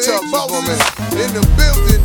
Tubbs, woman. In the building.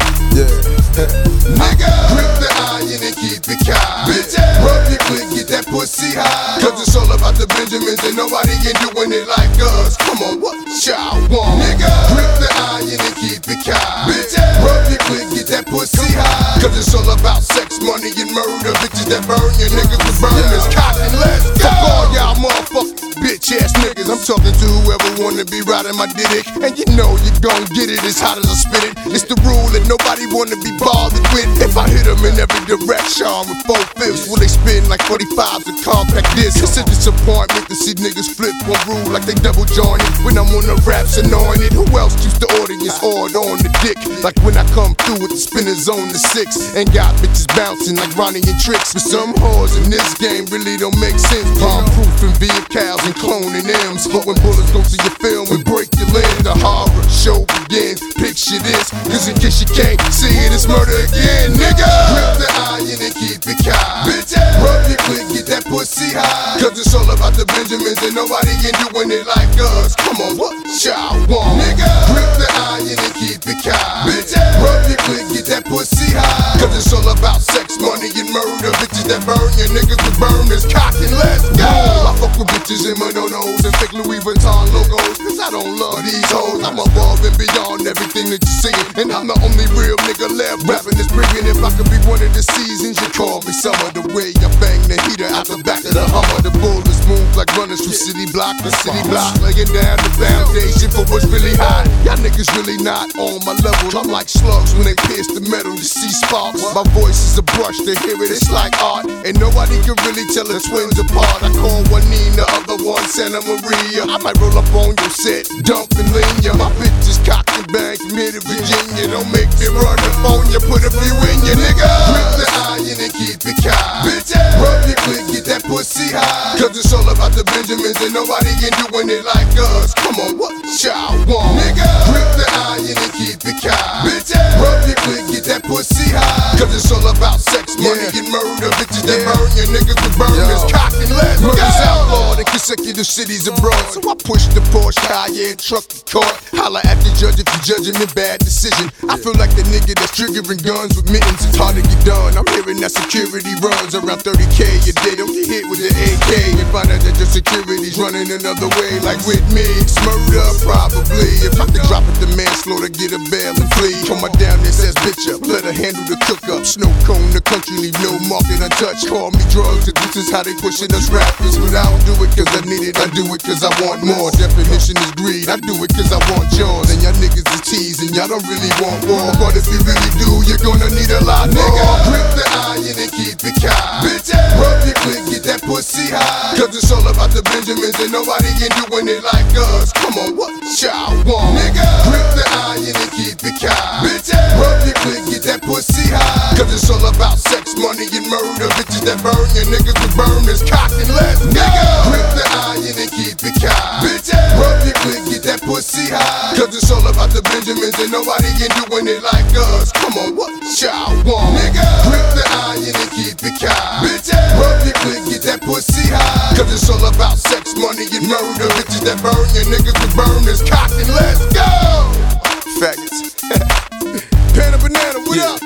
Nigga, grip the iron and keep it kind. Bitch, rub your click, get that pussy high. Cause it's all about the Benjamins and nobody ain't doing it like us. Come on, what y'all want? Nigga, grip the iron and keep it kind. Bitch, rub your click, get that pussy high. Cause it's all about sex, money, and murder. Bitches that burn your niggas with burners. Cotton, let's go. Fuck all y'all motherfucking bitch ass niggas. I'm talking to whoever wanna be riding my dick. And you know you gon' get it as hot as I spit it. It's the rule that nobody wanna be bothered with. If I hit them in every direction with 4/5, will they spin like 45s and compact discs? It's a disappointment to see niggas flip one rule like they double jointed. When I'm on the raps anointed, who else keeps the audience hard on the dick? Like when I come through with the spinners on the 6 and got bitches bouncing like Ronnie and Tricks. But some whores in this game really don't make sense. Bomb proof and vehicles and cloning M's. But when bullets go to your film and break your limb, the horror show begins. Picture this, cause in case you can't see it, it's murder again, nigga. Grip the iron and keep it kind. Bitch, rub your click, get that pussy high. Cause it's all about the Benjamins and nobody ain't doing it like us. Come on, what y'all want? Nigga, grip the iron and keep it kind. Bitch, rub your click, get that pussy high. Cause it's all about sex, money, and murder. Bitches that burn your niggas with burners. Cocking, let's go. I fuck with bitches in Mononos and fake Louis Vuitton logos. Cause I don't love these hoes. I'm above and beyond everything that you're singing. And I'm the only real nigga left rapping this bringing. If I could be one of the seasons, you call me summer. The way I bang the heater out the back of the Hummer. The bullets move like runners from city block to city block. Laying down the foundation for what's really hot. Y'all niggas really not on my level. I'm like slugs when they pierce the metal, you see sparks. My voice is a brush, to hear it, it's like art. And nobody can really tell the twins apart. I call one Nina, other one Santa Maria. I might roll up on your set, dump and lean ya. My bitch is cocked and bang from here to Virginia. Don't make me run up on ya, put a few in ya, nigga. Grip the iron and keep it kind. Bitch, rub your click, get that pussy high. Cause it's all about the Benjamins and nobody ain't doing it like us. Come on, what y'all want? Nigga, grip the iron and keep it kind. Bitch, rub your click, get that pussy high. Cause it's all about sex, money, and murder. Bitches that burn your niggas with burners. Cocking, let's go. Murder's outlawed in consecutive cities abroad. So I push the Porsche, Cayenne, truck the court. Holla at the judge if you judging me bad decision. I feel like the nigga that's triggering guns with mittens. It's hard to get done. I'm hearing that security runs around 30K a day. Don't get hit with the AK and find out that your security's running another way. Like with me, it's murder probably. If I could drop it to manslaughter, get a bail and flee. Come on down there, says bitch up. Let her handle the cook up. Snow cone the country, leave no market untouched. Call me drugs, and this is how they pushing us rappers. But I don't do it cause I need it, I do it cause I want more. Definition is greed, I do it cause I want yours. And y'all niggas is teasing, y'all don't really want war. But if you really do, you're gonna need a lot more. Grip the iron and keep it kind. Bitch, rub your click, get that pussy high. Cause it's all about the Benjamins and nobody ain't doing it like us. Come on, what y'all want? Nigga, grip the iron and keep it kind. Bitch, rub your click, get that pussy high. Cause it's all about sex, money, and murder. Bitches that burn your niggas with burners. Cocking, let's go. Nigga, grip the iron and keep it kind. Bitch, rub your click, get that pussy high. Cause it's all about the Benjamins and nobody ain't doing it like us. Come on, what y'all want? Nigga, grip the iron and keep it kind. Bitch, rub your click, get that pussy high. Cause it's all about sex, money, and murder. Bitches that burn your niggas with burners. Cocking, let's go. Faggots. Panda Banana, what up?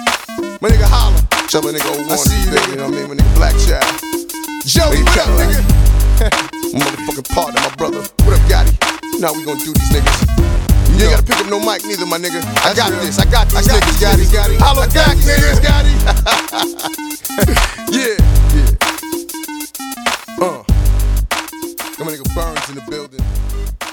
My nigga Holla. Tell my nigga 01. I see you, nigga. You know what I mean? My nigga Black Child. Joey, what up, nigga? Motherfucking partner, my brother. What up, Gotti? You know how we gonna do these niggas. You ain't gotta pick up no mic neither, my nigga. I got this. I got these niggas, Gotti. Holla back, niggas, Gotti. Yeah. My nigga Burns in the building.